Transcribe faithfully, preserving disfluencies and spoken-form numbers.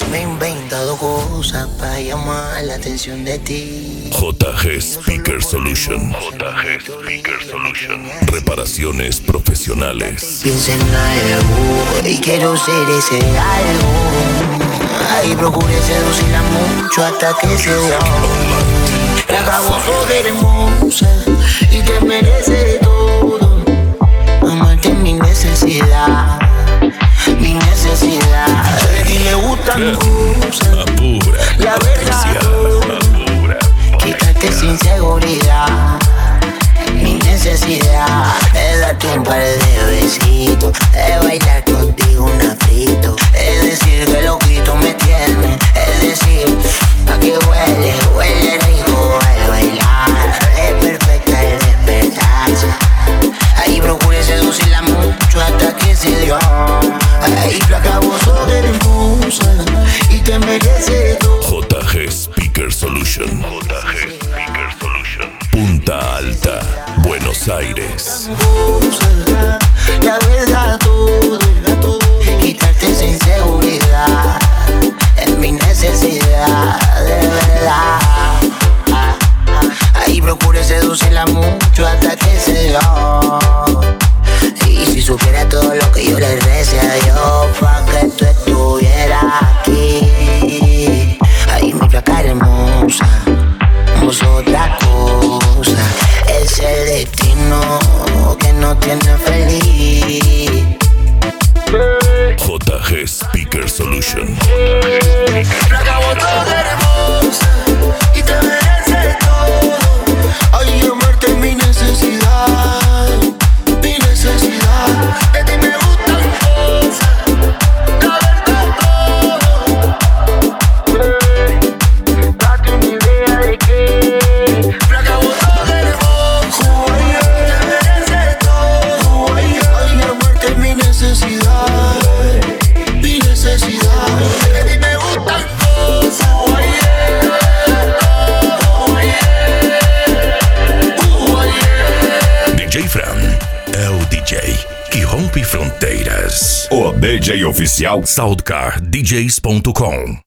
Me he inventado cosas para llamar la atención de ti. J G Speaker Solution. J G Speaker Solution. Reparaciones profesionales. Pienso en algo y quiero ser ese algo. Ahí procuré seducirla mucho hasta que se dio. Me acabo por hermosa y te merece todo. Amarte es mi necesidad, mi necesidad. De ti me gustan cosas, Apura, la verdad, apura. quitarte sin seguridad, mi necesidad. De darte un par de besitos, de bailar contigo un afrito. Es decir que loquito me tiene, es decir, a que huele, huele rico al bailar. Es perfecta el despertarse. Ahí procuré seducirla mucho hasta que se dio. Ahí flaca vos sos hermosa y te merece todo. J G Speaker Solution. J G Speaker Solution. Punta Alta, Buenos Aires. La verdad todo, quitarte esa inseguridad es mi necesidad, de verdad. Ahí procuré seducirla mucho hasta que se dio. Y si supiera todo lo que yo le recé a Dios pa' que tú estuvieras aquí. Ahí mi flaca hermosa, somos otra cosa. Es el destino que nos tiene feliz. J G Speaker Solution. Flaca, vos sos hermosa y te mereces todo. Ay, amarte es mi necesidad, mi necesidad. De ti me gustan cosas, la verdad todo. Date una idea de que flaca, vos sos hermosa y te mereces todo. Ay, amarte es mi necesidad, mi necesidad. De ti me gustan cosas. D J Fran é o D J que rompe fronteiras. O D J oficial Soundcar D Js ponto com.